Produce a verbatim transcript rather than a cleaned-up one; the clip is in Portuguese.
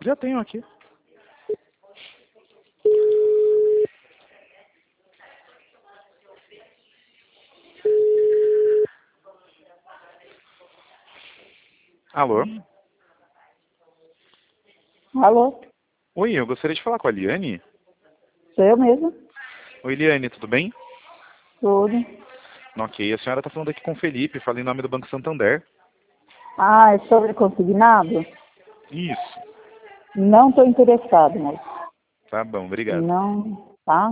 Já tenho aqui. Alô? Alô? Oi, eu gostaria de falar com a Liane. Sou eu mesmo? Oi, Liane, tudo bem? Tudo. Ok, a senhora está falando aqui com o Felipe, fala em nome do Banco Santander. Ah, é sobre consignado? Isso. Não estou interessado, mas Tá bom, obrigado. não, tá?